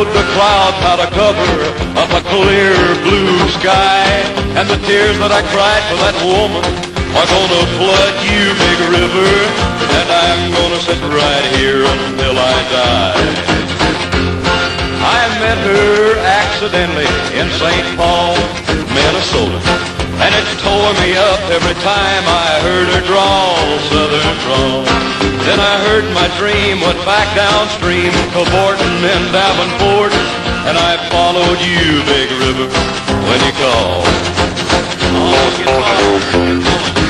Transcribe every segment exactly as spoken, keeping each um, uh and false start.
showed the clouds how to cover up a clear blue sky. And the tears that I cried for that woman are gonna flood you, big river. And I'm gonna sit right here until I die. I met her accidentally in Saint Paul, Minnesota, and it tore me up every time I heard her drawl, southern drawl. Then I heard my dream went back downstream, cavorting in Davenport, and I followed you, big river, when you called. Oh, get on.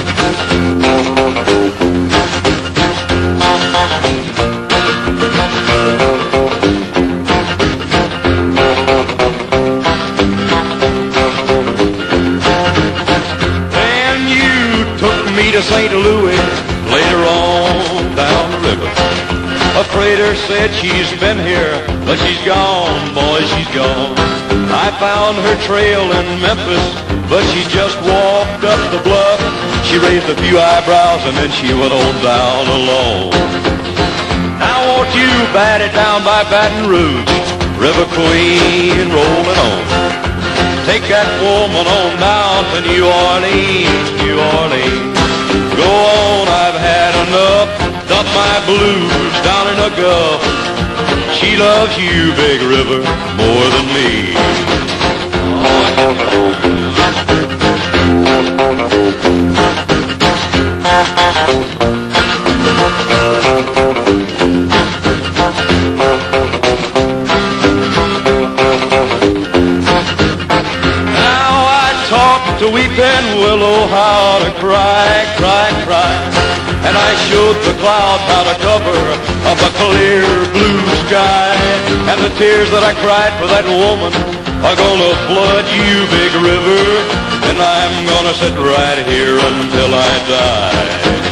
To Saint Louis, later on down the river. A freighter said she's been here, but she's gone, boy, she's gone. I found her trail in Memphis, but she just walked up the bluff. She raised a few eyebrows and then she went on down alone. Now won't you bat it down by Baton Rouge, River Queen, rolling on. Take that woman on down to New Orleans, New Orleans. Go on, I've had enough, dump my blues down in a gulf. She loves you, big river, more than me. To weeping willow how to cry, cry, cry. And I showed the clouds how to cover up a clear blue sky. And the tears that I cried for that woman are gonna flood you, big river. And I'm gonna sit right here until I die.